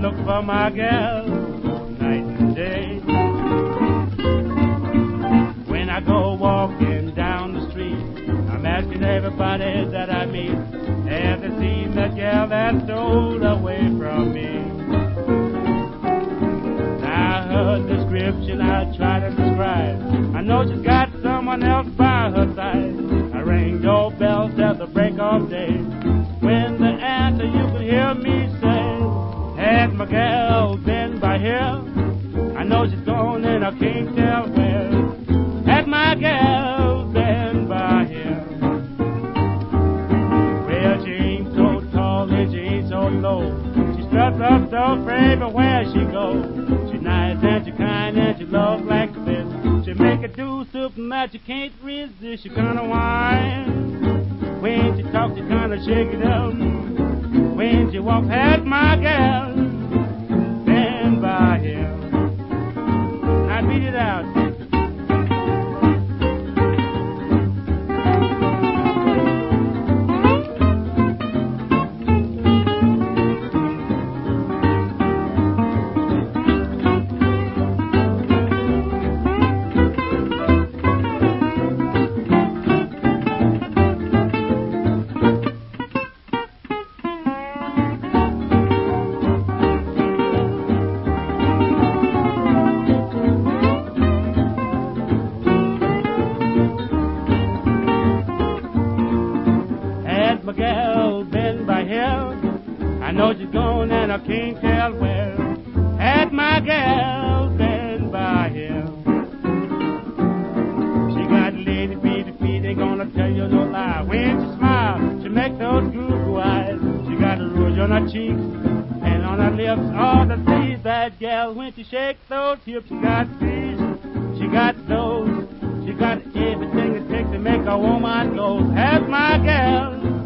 look for my gal night and day. When I go walking down the street, I'm asking everybody that I meet, have they seen that gal that stole away from me? Now I heard the description I try to describe. I know she's got someone else by her side. I ring doorbells at the break of day. When the answer you can hear me say, has my gal been by here? I know she's gone and I can't tell where. Has my gal been by here? Well, she ain't so tall and she ain't so low. She struts up so everywhere she goes. She's nice and she's kind and she loves like this. She make a do something that you can't resist. She kinda whine. When she talks, she kinda shake it up. When she walks past my gal, stand by here. I beat it out. My gal been by here? I know she's gone and I can't tell where. Had my gal been by here? She got lady feet, ain't gonna tell you no lie. When she smiles, she make those goo-goo eyes. She got a rouge on her cheeks and on her lips, all the sleeves. That gal, when she shakes those hips, she got these, she got those, she got everything it takes to make a woman go. Has my gal